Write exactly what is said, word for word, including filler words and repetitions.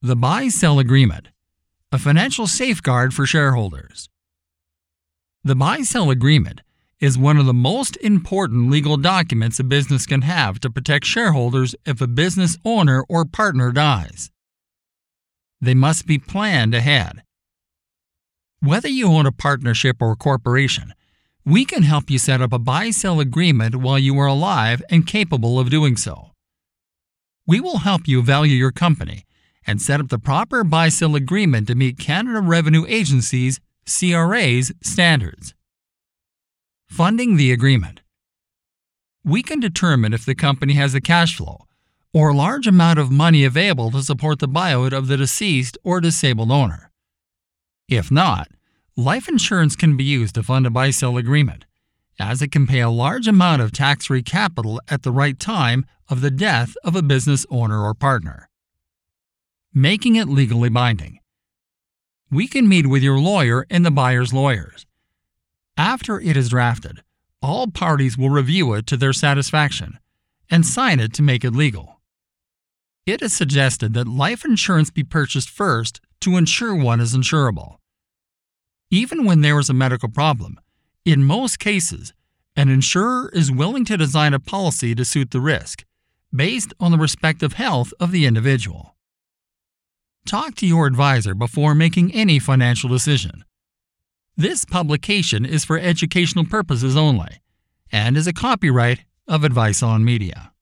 The Buy-Sell Agreement, a financial safeguard for shareholders. The Buy-Sell Agreement is one of the most important legal documents a business can have to protect shareholders if a business owner or partner dies. They must be planned ahead. Whether you own a partnership or corporation, we can help you set up a buy-sell agreement while you are alive and capable of doing so. We will help you value your company and set up the proper buy-sell agreement to meet Canada Revenue Agency's C R A's standards. Funding the agreement. We can determine if the company has a cash flow or a large amount of money available to support the buyout of the deceased or disabled owner. If not, life insurance can be used to fund a buy-sell agreement, as it can pay a large amount of tax-free capital at the right time of the death of a business owner or partner. Making it legally binding. We can meet with your lawyer and the buyer's lawyers. After it is drafted, all parties will review it to their satisfaction and sign it to make it legal. It is suggested that life insurance be purchased first to ensure one is insurable. Even when there is a medical problem, in most cases, an insurer is willing to design a policy to suit the risk, based on the respective health of the individual. Talk to your advisor before making any financial decision. This publication is for educational purposes only and is a copyright of Advice on Media.